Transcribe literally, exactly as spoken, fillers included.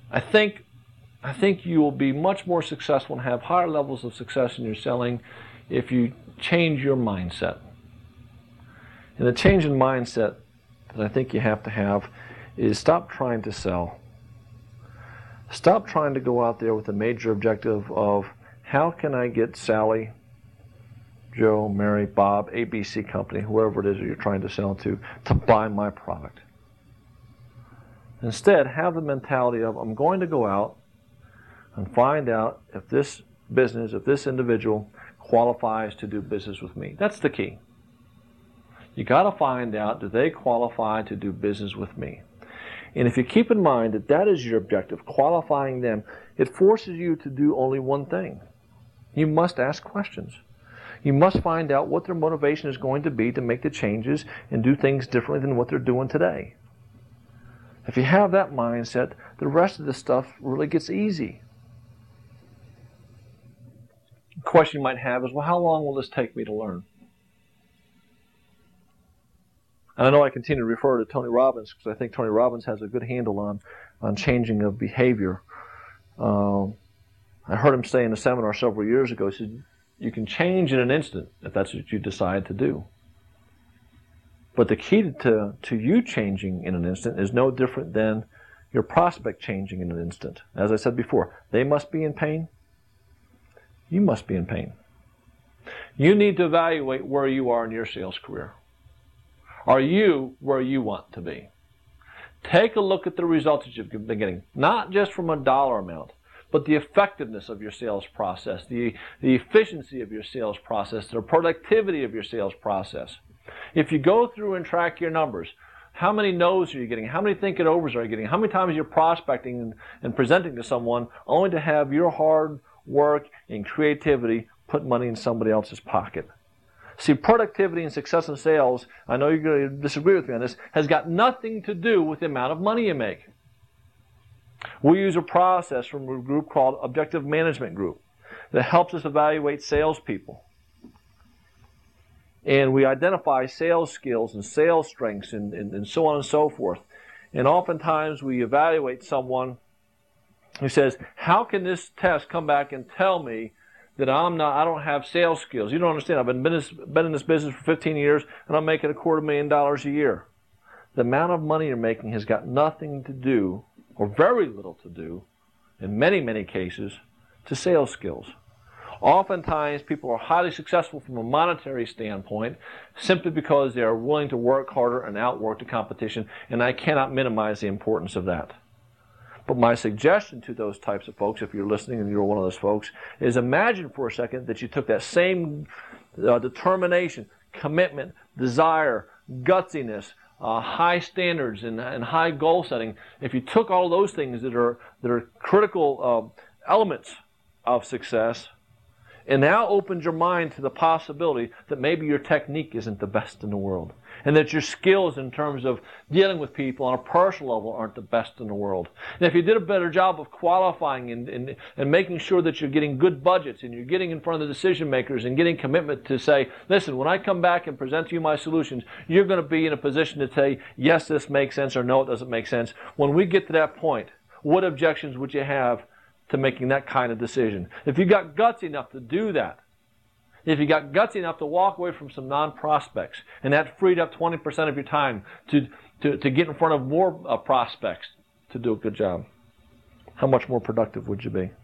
I think, I think you will be much more successful and have higher levels of success in your selling if you change your mindset. And the change in mindset that I think you have to have is stop trying to sell. Stop trying to go out there with a major objective of how can I get Sally, Joe, Mary, Bob, A B C company, whoever it is that you're trying to sell to, to buy my product. Instead, have the mentality of I'm going to go out and find out if this business, if this individual qualifies to do business with me. That's the key. You got to find out, do they qualify to do business with me? And if you keep in mind that that is your objective, qualifying them, it forces you to do only one thing. You must ask questions. You must find out what their motivation is going to be to make the changes and do things differently than what they're doing today. If you have that mindset, the rest of the stuff really gets easy. The question you might have is, well, how long will this take me to learn? And I know I continue to refer to Tony Robbins because I think Tony Robbins has a good handle on, on changing of behavior. Uh, I heard him say in a seminar several years ago, he said, you can change in an instant if that's what you decide to do. But the key to, to you changing in an instant is no different than your prospect changing in an instant. As I said before, they must be in pain. You must be in pain. You need to evaluate where you are in your sales career. Are you where you want to be? Take a look at the results that you've been getting, not just from a dollar amount, but the effectiveness of your sales process, the, the efficiency of your sales process, the productivity of your sales process. If you go through and track your numbers, how many no's are you getting? How many think it overs are you getting? How many times you're prospecting and, and presenting to someone only to have your hard work and creativity put money in somebody else's pocket? See, productivity and success in sales, I know you're going to disagree with me on this, has got nothing to do with the amount of money you make. We use a process from a group called Objective Management Group that helps us evaluate salespeople. And we identify sales skills and sales strengths and, and, and so on and so forth. And oftentimes we evaluate someone who says, how can this test come back and tell me that I'm not, I don't have sales skills? You don't understand. I've been, been in this business for fifteen years and I'm making a quarter million dollars a year. The amount of money you're making has got nothing to do, or very little to do, in many, many cases, to sales skills. Oftentimes, people are highly successful from a monetary standpoint simply because they are willing to work harder and outwork the competition, and I cannot minimize the importance of that. But my suggestion to those types of folks, if you're listening and you're one of those folks, is imagine for a second that you took that same uh, determination, commitment, desire, gutsiness, uh, high standards, and, and high goal setting. If you took all of those things that are that are critical uh, elements of success, and now opened your mind to the possibility that maybe your technique isn't the best in the world, and that your skills in terms of dealing with people on a personal level aren't the best in the world. And if you did a better job of qualifying and, and, and making sure that you're getting good budgets and you're getting in front of the decision makers and getting commitment to say, listen, when I come back and present to you my solutions, you're going to be in a position to say, yes, this makes sense, or no, it doesn't make sense. When we get to that point, what objections would you have to making that kind of decision? If you got guts enough to do that, if you got gutsy enough to walk away from some non-prospects, and that freed up twenty percent of your time to, to, to get in front of more uh, prospects to do a good job, how much more productive would you be?